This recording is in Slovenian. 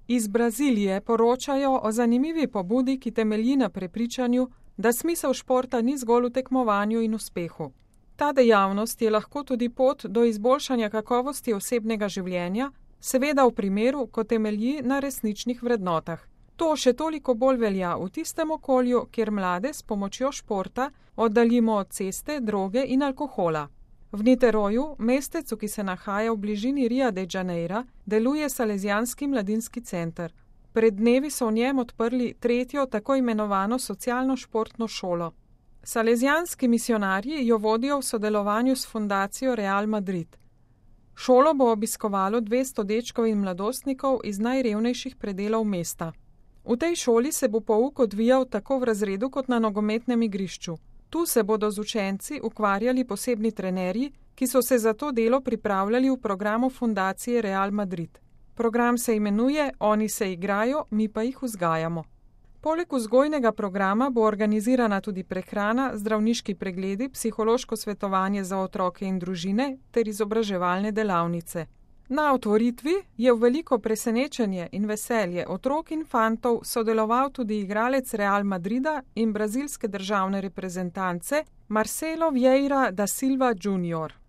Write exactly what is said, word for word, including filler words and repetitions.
Iz Brazilije poročajo o zanimivi pobudi, ki temelji na prepričanju, da smisel športa ni zgolj v tekmovanju in uspehu. Ta dejavnost je lahko tudi pot do izboljšanja kakovosti osebnega življenja, seveda v primeru, ko temelji na resničnih vrednotah. To še toliko bolj velja v tistem okolju, kjer mlade s pomočjo športa oddaljimo od ceste, droge in alkohola. V Niteroju, mestecu, ki se nahaja v bližini Ria de Janeira, deluje Salezijanski mladinski center. Pred dnevi so v njem odprli tretjo tako imenovano socialno-športno šolo. Salezijanski misionarji jo vodijo v sodelovanju s fundacijo Real Madrid. Šolo bo obiskovalo dvesto dečkov in mladostnikov iz najrevnejših predelov mesta. V tej šoli se bo pouk odvijal tako v razredu kot na nogometnem igrišču. Tu se bodo z učenci ukvarjali posebni trenerji, ki so se za to delo pripravljali v programu fundacije Real Madrid. Program se imenuje Oni se igrajo, mi pa jih vzgajamo. Poleg vzgojnega programa bo organizirana tudi prehrana, zdravniški pregledi, psihološko svetovanje za otroke in družine ter izobraževalne delavnice. Na otvoritvi je v veliko presenečenje in veselje otrok in fantov sodeloval tudi igralec Real Madrida in brazilske državne reprezentance Marcelo Vieira da Silva junior